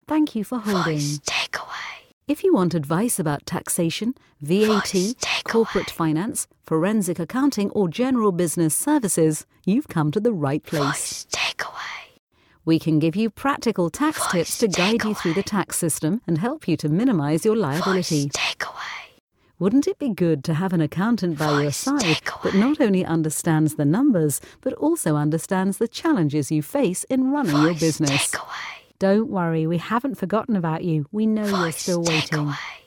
Thank you for holding. Voice takeaway. If you want advice about taxation, VAT, Voice takeaway. corporate finance, forensic accounting, or general business services, you've come to the right place. Voice takeaway. We can give you practical tax Voice tips to guide you through the tax system and help you to minimize your liability. Voice takeaway. Wouldn't it be good to have an accountant by your Voice side takeaway. that not only understands the numbers, but also understands the challenges you face in running your Voice business? takeaway. Don't worry, we haven't forgotten about you. We know you're Voice still waiting. takeaway.